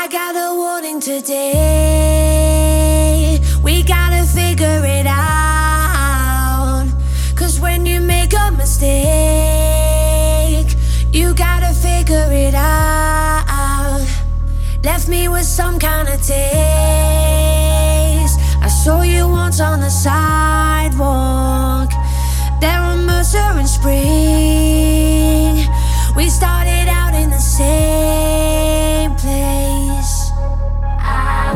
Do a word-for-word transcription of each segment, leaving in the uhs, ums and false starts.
I got a warning today. We gotta figure it out. Cause when you make a mistake, you gotta figure it out. Left me with some kind of taste. I saw you once on the sidewalk there on Mercer and Spring. We started out in the same place. I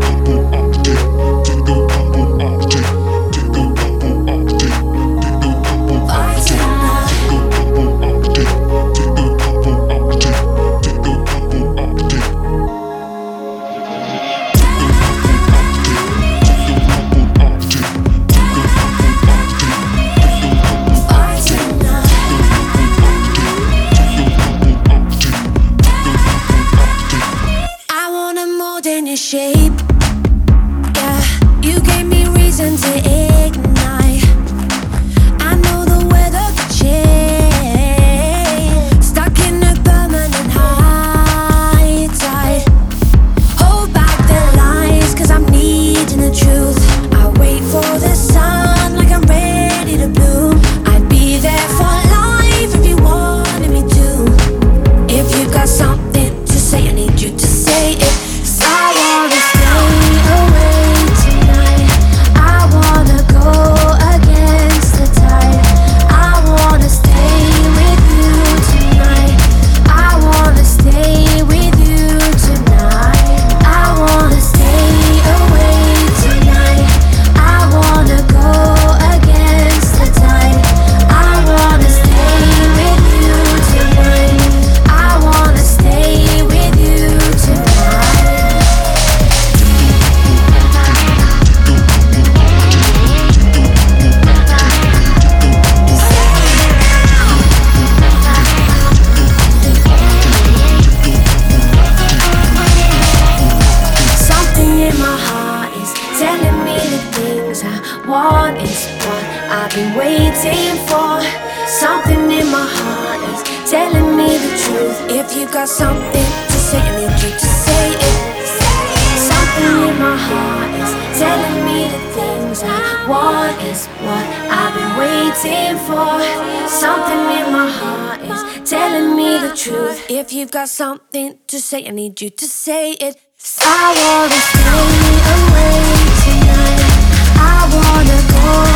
shape, yeah, you gave me reason to ignite. I know the weather could change, stuck in a permanent high tide. Hold back the lies, cause I'm needing the truth. I wait for the sun like I'm ready to bloom. I'd be there for life if you wanted me to. If you got something to say, I need you to say it. I wanna stay away tonight. I wanna go against the tide. I wanna stay with you tonight. I wanna stay with you tonight. I wanna stay away tonight. I wanna go against the tide. I wanna stay with you tonight. I wanna stay with you tonight. Telling me the things I want is what I've been waiting for. Something in my heart is telling me the truth. If you got something to say, I need you to say it. Something in my heart is telling me the things I want is what I've been waiting for. Something in my heart is telling me the truth. If you've got something to say, I need you to say it. I wanna stay away tonight. I wanna go